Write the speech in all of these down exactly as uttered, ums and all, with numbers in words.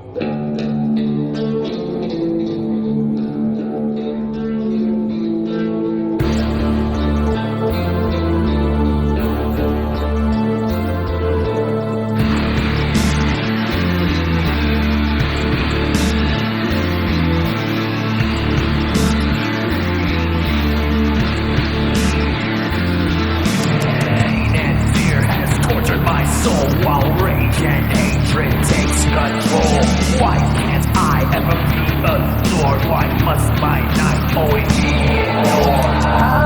While rage and hatred takes control, why can't I ever be adored? Why must my night always be ignored?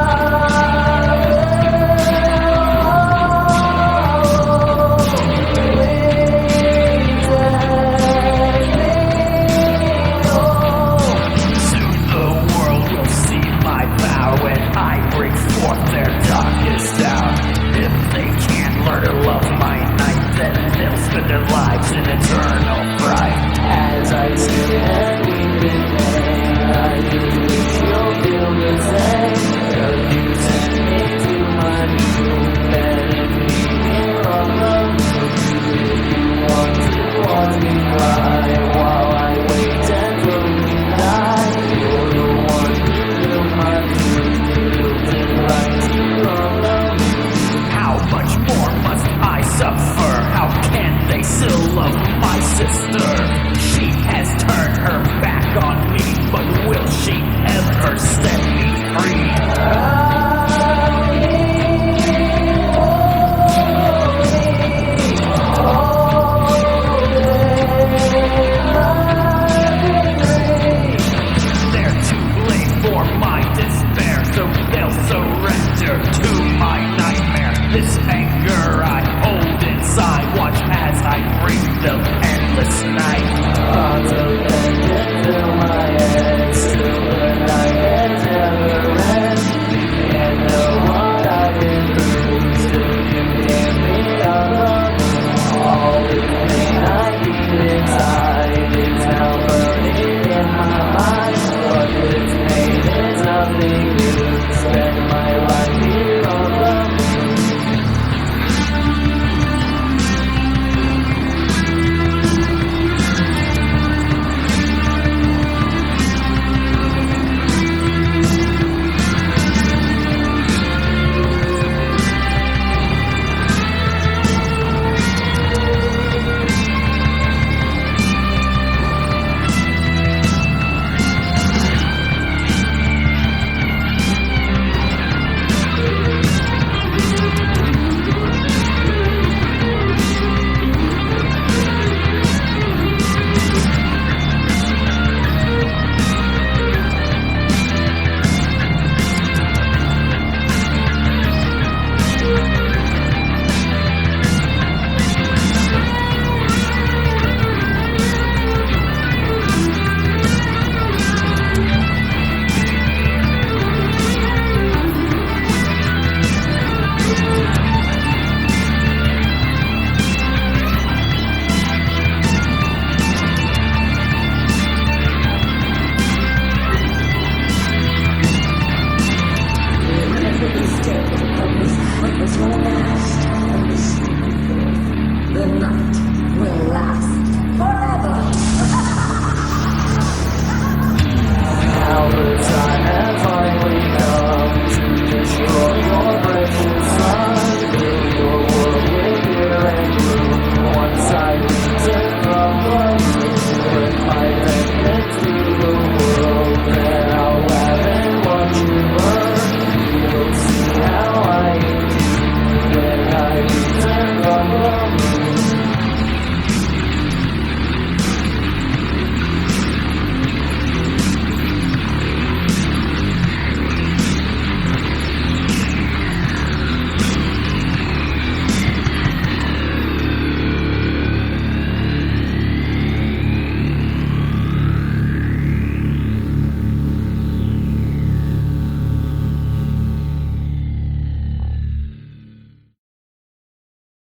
Soon the world will see my power when I bring forth their darkest hour. If they can't learn to love my night, then they'll spend their lives in eternal fright. As I sit and weep in pain, I do wish you'll feel the same. Girl, you sent me to my new bed and leave me alone. If you want to watch me cry while I wait until we die, you're the one who knew my truth, built it right too alone. How much more must I suffer? How can they still love my sister? She has turned her back on me, but will she ever set me free? They're too late for my despair, so they'll surrender to my nightmare. This anger I hold inside, watch as I bring them endless night.